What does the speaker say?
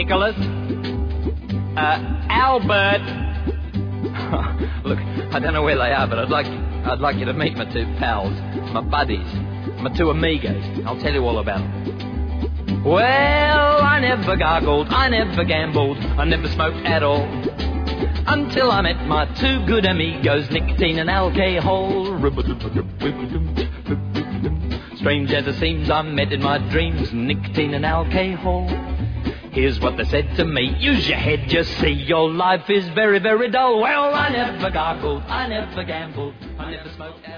Nicholas, Albert. Look, I don't know where they are, but I'd like you to meet my two pals, my buddies, my two amigos. I'll tell you all about them. Well, I never gargled, I never gambled, I never smoked at all, until I met my two good amigos, nicotine and alcohol. Strange as it seems, I met in my dreams nicotine and alcohol. Here's what they said to me: use your head, just see your life is very, very dull. Well, I never gargled, I never gambled, I never smoked.